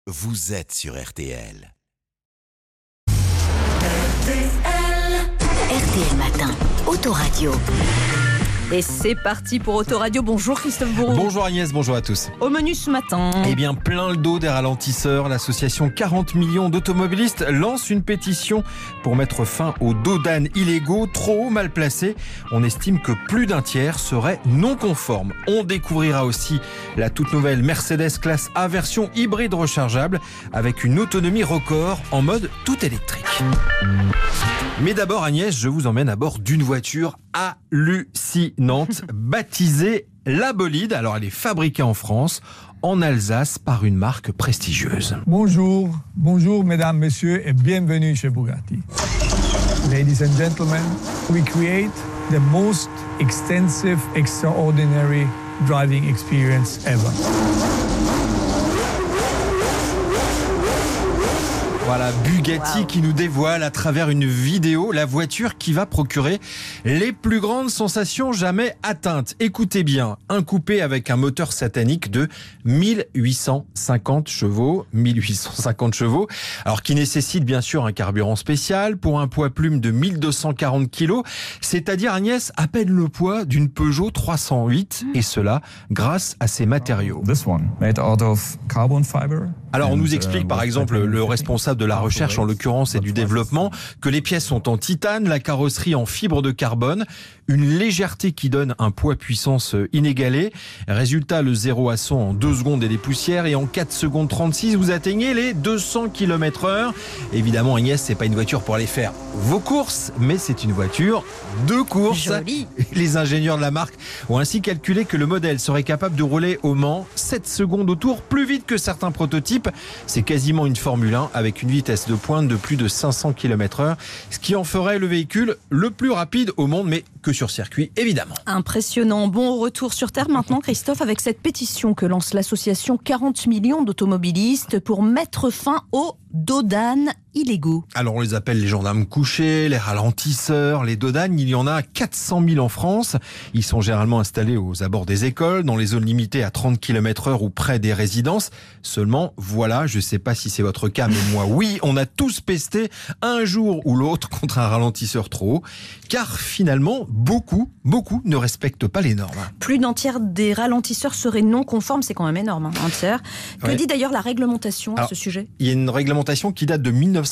vous êtes sur RTL. RTL Matin, Autoradio. Et c'est parti pour Autoradio. Bonjour Christophe Bourreau. Bonjour Agnès, bonjour à tous. Au menu ce matin. Eh bien, plein le dos des ralentisseurs. L'association 40 millions d'automobilistes lance une pétition pour mettre fin aux dos d'âne illégaux, trop haut, mal placés. On estime que plus d'un tiers serait non conforme. On découvrira aussi la toute nouvelle Mercedes classe A version hybride rechargeable avec une autonomie record en mode tout électrique. Mais d'abord Agnès, je vous emmène à bord d'une voiture hallucinante baptisée la Bolide. Alors elle est fabriquée en France, en Alsace, par une marque prestigieuse. Bonjour mesdames, messieurs et bienvenue chez Bugatti. Ladies and gentlemen, we create the most extensive, extraordinary driving experience ever. Voilà, Bugatti qui nous dévoile à travers une vidéo la voiture qui va procurer les plus grandes sensations jamais atteintes. Écoutez bien, un coupé avec un moteur satanique de 1850 chevaux, alors qui nécessite bien sûr un carburant spécial pour un poids plume de 1240 kg, c'est-à-dire Agnès, à peine le poids d'une Peugeot 308, et cela grâce à ses matériaux. This one, made out of carbon fiber. Alors on nous explique par exemple le responsable de la recherche en l'occurrence et du développement que les pièces sont en titane, la carrosserie en fibre de carbone, une légèreté qui donne un poids-puissance inégalé. Résultat, le 0 à 100 en 2 secondes et des poussières, et en 4 secondes 36 vous atteignez les 200 km/h. Évidemment Agnès, c'est pas une voiture pour aller faire vos courses, mais c'est une voiture de course. Joli. Les ingénieurs de la marque ont ainsi calculé que le modèle serait capable de rouler au Mans 7 secondes au tour, plus vite que certains prototypes. C'est quasiment une Formule 1 avec une vitesse de pointe de plus de 500 km/h, ce qui en ferait le véhicule le plus rapide au monde, mais que sur circuit évidemment. Impressionnant. Bon, retour sur Terre maintenant Christophe, avec cette pétition que lance l'association 40 millions d'automobilistes pour mettre fin aux dos d'âne illégaux. Alors on les appelle les gendarmes couchés, les ralentisseurs, les dos d'âne. Il y en a 400 000 en France. Ils sont généralement installés aux abords des écoles, dans les zones limitées à 30 km/h ou près des résidences. Seulement, voilà, je ne sais pas si c'est votre cas, mais moi oui, on a tous pesté un jour ou l'autre contre un ralentisseur trop haut, car finalement, beaucoup ne respectent pas les normes. Plus d'un tiers des ralentisseurs seraient non conformes, c'est quand même énorme, hein, un tiers. Que dit d'ailleurs la réglementation à ce sujet ? Il y a une réglementation qui date de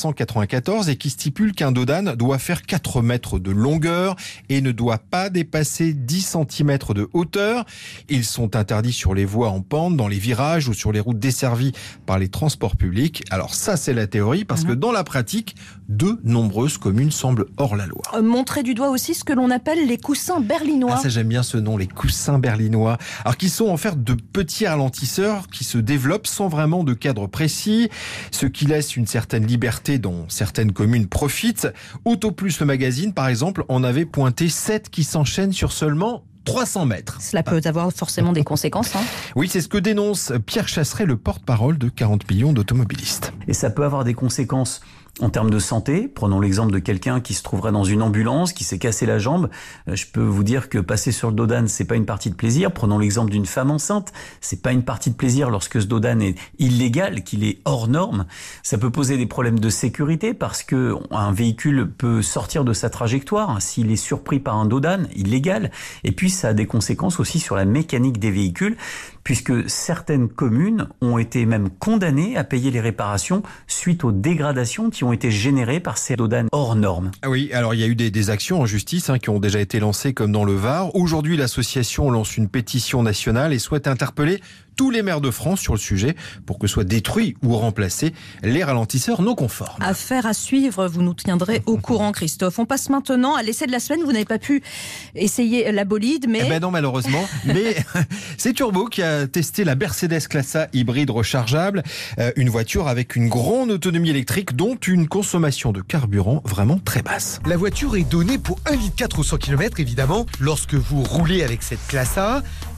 1994 et qui stipule qu'un dos d'âne doit faire 4 mètres de longueur et ne doit pas dépasser 10 cm de hauteur. Ils sont interdits sur les voies en pente, dans les virages ou sur les routes desservies par les transports publics. Alors ça, c'est la théorie, parce que dans la pratique, de nombreuses communes semblent hors la loi. Montrer du doigt aussi ce que l'on appelle les coussins berlinois. Ah, ça j'aime bien ce nom, les coussins berlinois. Alors qui sont en fait de petits ralentisseurs qui se développent sans vraiment de cadre précis, ce qui laisse une certaine liberté dont certaines communes profitent. Auto Plus, le magazine par exemple, en avait pointé 7 qui s'enchaînent sur seulement 300 mètres. Cela peut avoir forcément des conséquences. Hein. Oui, c'est ce que dénonce Pierre Chasseret, le porte-parole de 40 millions d'automobilistes. Et ça peut avoir des conséquences en termes de santé. Prenons l'exemple de quelqu'un qui se trouverait dans une ambulance, qui s'est cassé la jambe. Je peux vous dire que passer sur le dos d'âne, c'est pas une partie de plaisir. Prenons l'exemple d'une femme enceinte. C'est pas une partie de plaisir lorsque ce dos d'âne est illégal, qu'il est hors norme. Ça peut poser des problèmes de sécurité parce que un véhicule peut sortir de sa trajectoire s'il est surpris par un dos d'âne illégal. Et puis, ça a des conséquences aussi sur la mécanique des véhicules, puisque certaines communes ont été même condamnées à payer les réparations suite aux dégradations qui ont été générées par ces dos d'âne hors normes. Ah oui, alors il y a eu des actions en justice qui ont déjà été lancées comme dans le Var. Aujourd'hui, l'association lance une pétition nationale et souhaite interpeller tous les maires de France sur le sujet pour que soient détruits ou remplacés les ralentisseurs non conformes. Affaire à suivre, vous nous tiendrez au courant Christophe. On passe maintenant à l'essai de la semaine. Vous n'avez pas pu essayer la Bolide, mais... Eh ben non, malheureusement. Mais c'est Turbo qui a testé la Mercedes classe A hybride rechargeable, une voiture avec une grande autonomie électrique dont une consommation de carburant vraiment très basse. La voiture est donnée pour 1,4 litre au 100 km évidemment lorsque vous roulez avec cette classe A.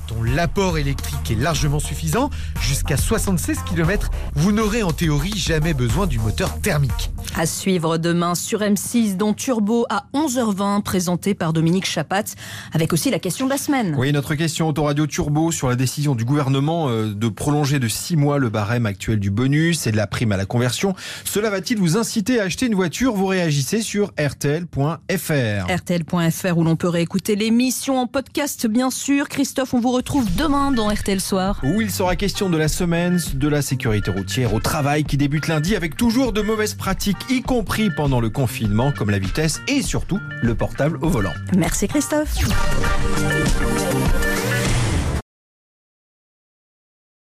dont l'apport électrique est largement suffisant, jusqu'à 76 km, vous n'aurez en théorie jamais besoin du moteur thermique. À suivre demain sur M6 dans Turbo à 11h20, présenté par Dominique Chapat, avec aussi la question de la semaine. Oui, notre question Autoradio Turbo sur la décision du gouvernement de prolonger de 6 mois le barème actuel du bonus et de la prime à la conversion. Cela va-t-il vous inciter à acheter une voiture ? Vous réagissez sur rtl.fr. RTL.fr où l'on peut réécouter l'émission en podcast bien sûr. Christophe, on vous retrouve demain dans RTL Soir. Où il sera question de la semaine de la sécurité routière au travail qui débute lundi avec toujours de mauvaises pratiques, y compris pendant le confinement, comme la vitesse et surtout le portable au volant. Merci Christophe.